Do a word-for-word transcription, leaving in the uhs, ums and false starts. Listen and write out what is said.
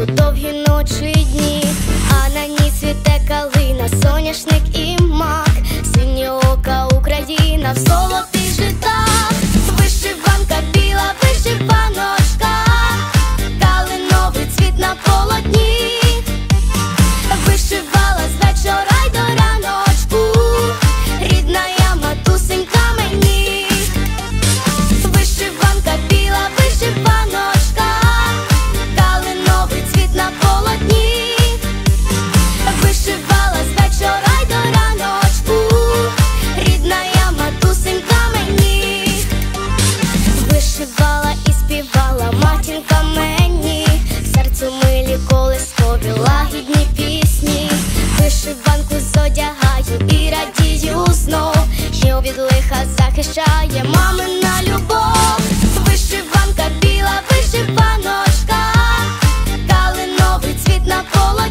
вишиванку довгі ночі й дні, а на ній цвіте калина, соняшник і мак, синьоока Україна в золотих житах. Вишиванка біла, вишиваночка, калиновий цвіт на полотні, вишивала з вечора й до раночку, рідна я матусенька мені. Вишиванка біла, вишиваночка, калиновий цвіт на полотні, вишивала з вечора й до раночку, рідна я матусенька мені. Вишивала і співала матінка мені, серцю милі колискові лагідні пісні. Вишиванку зодягаю і радію знов, що від лиха захищає мамина любов. Вишиванка біла, вишиваночка, калиновий цвіт на полотні,